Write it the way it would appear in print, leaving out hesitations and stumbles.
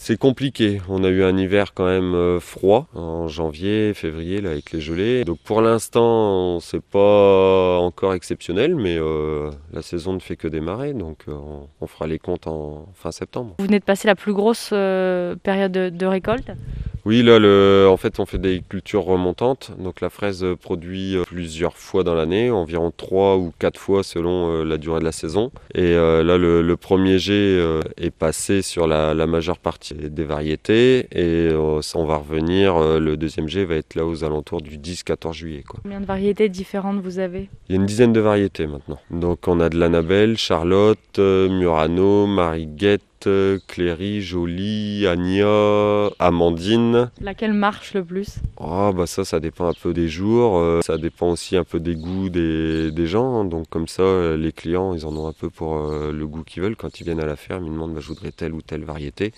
C'est compliqué. On a eu un hiver quand même froid en janvier, février là, avec les gelées. Donc pour l'instant, c'est pas encore exceptionnel, mais la saison ne fait que démarrer. Donc on fera les comptes en fin septembre. Vous venez de passer la plus grosse période de récolte. Oui, là, en fait, on fait des cultures remontantes. Donc la fraise produit plusieurs fois dans l'année, environ 3 ou 4 fois selon la durée de la saison. Et là, le premier jet est passé sur la majeure partie des variétés. Et on va revenir, le deuxième jet va être là aux alentours du 10-14 juillet, quoi. Combien de variétés différentes vous avez? Il y a une dizaine de variétés maintenant. Donc on a de l'Annabelle, Charlotte, Murano, Mariguette, Cléry, Jolie, Agna, Amandine. Laquelle marche le plus? Oh, bah ça dépend un peu des jours, ça dépend aussi un peu des goûts des gens, hein. Donc comme ça, les clients, ils en ont un peu pour le goût qu'ils veulent. Quand ils viennent à la ferme, ils demandent je voudrais telle ou telle variété.